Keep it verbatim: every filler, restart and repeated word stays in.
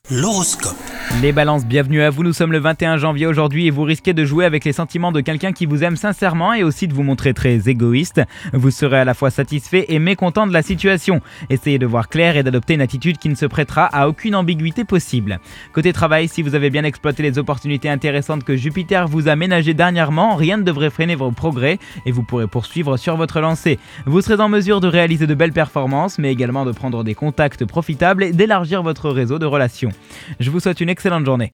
L'horoscope. Les balances, bienvenue à vous, nous sommes le vingt et un janvier aujourd'hui et vous risquez de jouer avec les sentiments de quelqu'un qui vous aime sincèrement et aussi de vous montrer très égoïste. Vous serez à la fois satisfait et mécontent de la situation. Essayez de voir clair et d'adopter une attitude qui ne se prêtera à aucune ambiguïté possible. Côté travail, si vous avez bien exploité les opportunités intéressantes que Jupiter vous a ménagées dernièrement, rien ne devrait freiner vos progrès et vous pourrez poursuivre sur votre lancée. Vous serez en mesure de réaliser de belles performances mais également de prendre des contacts profitables et d'élargir votre réseau de relations. Je vous souhaite une excellente journée.